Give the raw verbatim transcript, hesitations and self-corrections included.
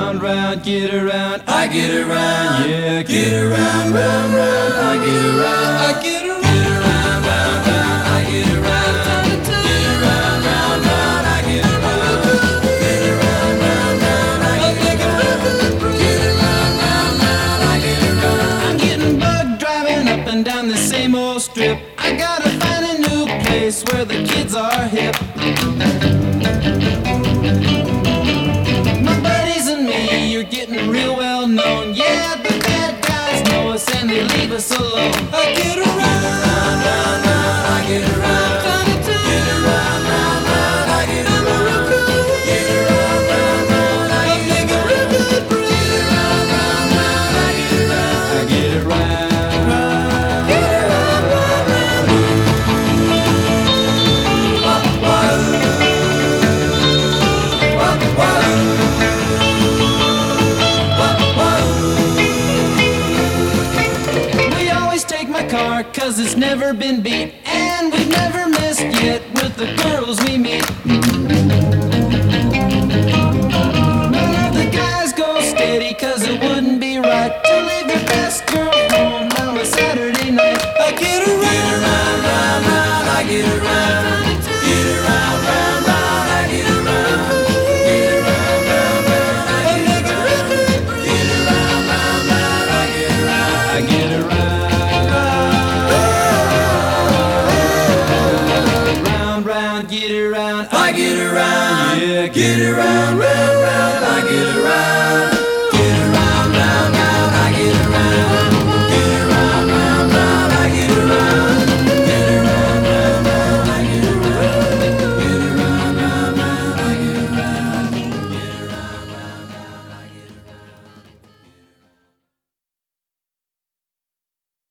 round, round, get around, I get around, yeah, get around, round, round, I get around, I get around, get around, round, round, I get around, get around, round, round, I get around, get around, round, round, I get around, get around, round, round, I get around. I'm getting bugged driving up and down the same old strip. I gotta find a new place where the kids are hip. My buddies and me, you're getting real well known. Yeah, the bad guys know us and they leave us alone. I get around, round, round, round, I get around, get around, round, round, I get around, get around, round, round, I get around, get around, round, round, I get around, I get around, get around, round, round. We always take my car, cause it's never been beat, and we've never missed yet with the girls we meet.